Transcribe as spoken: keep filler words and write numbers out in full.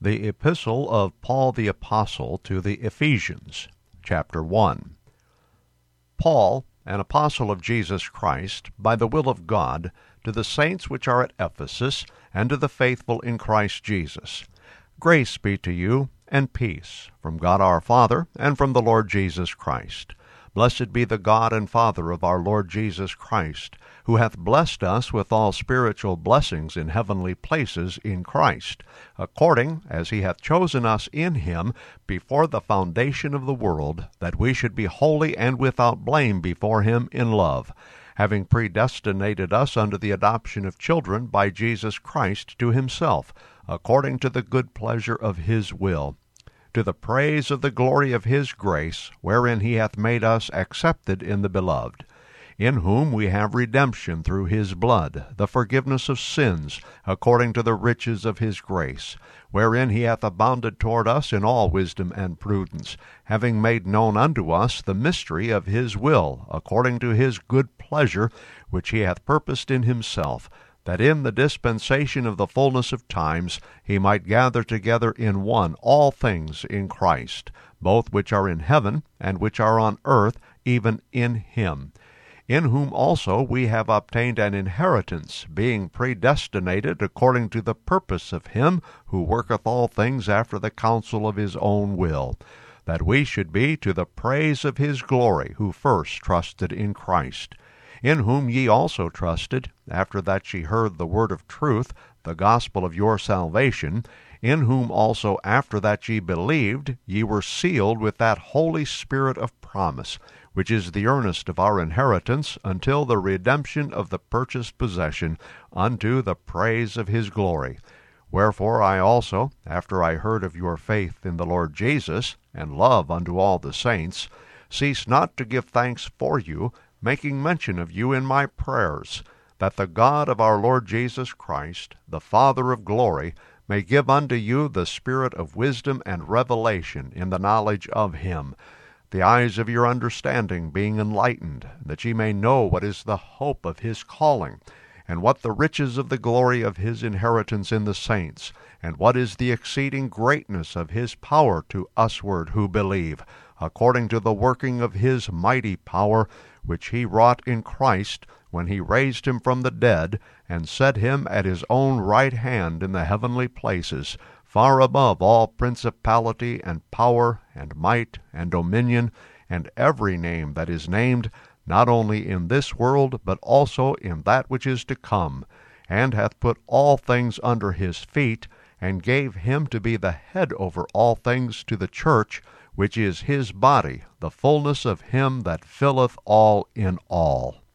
The Epistle of Paul the Apostle to the Ephesians, chapter one. Paul, an apostle of Jesus Christ, by the will of God, to the saints which are at Ephesus, and to the faithful in Christ Jesus. Grace be to you, and peace, from God our Father, and from the Lord Jesus Christ. Blessed be the God and Father of our Lord Jesus Christ, who hath blessed us with all spiritual blessings in heavenly places in Christ, according as he hath chosen us in him before the foundation of the world, that we should be holy and without blame before him in love, having predestinated us unto the adoption of children by Jesus Christ to himself, according to the good pleasure of his will, to the praise of the glory of his grace, wherein he hath made us accepted in the Beloved, in whom we have redemption through his blood, the forgiveness of sins, according to the riches of his grace, wherein he hath abounded toward us in all wisdom and prudence, having made known unto us the mystery of his will, according to his good pleasure, which he hath purposed in himself, that in the dispensation of the fullness of times he might gather together in one all things in Christ, both which are in heaven and which are on earth, even in him, in whom also we have obtained an inheritance, being predestinated according to the purpose of him who worketh all things after the counsel of his own will, that we should be to the praise of his glory, who first trusted in Christ, in whom ye also trusted, after that ye heard the word of truth, the gospel of your salvation, in whom also after that ye believed, ye were sealed with that Holy Spirit of promise, which is the earnest of our inheritance, until the redemption of the purchased possession, unto the praise of his glory. Wherefore I also, after I heard of your faith in the Lord Jesus, and love unto all the saints, cease not to give thanks for you, making mention of you in my prayers, that the God of our Lord Jesus Christ, the Father of glory, may give unto you the spirit of wisdom and revelation in the knowledge of him, the eyes of your understanding being enlightened, that ye may know what is the hope of his calling, and what the riches of the glory of his inheritance in the saints, and what is the exceeding greatness of his power to usward who believe, according to the working of his mighty power, which he wrought in Christ, when he raised him from the dead, and set him at his own right hand in the heavenly places, far above all principality and power and might and dominion, and every name that is named, not only in this world, but also in that which is to come, and hath put all things under his feet, and gave him to be the head over all things to the church, which is his body, the fullness of him that filleth all in all.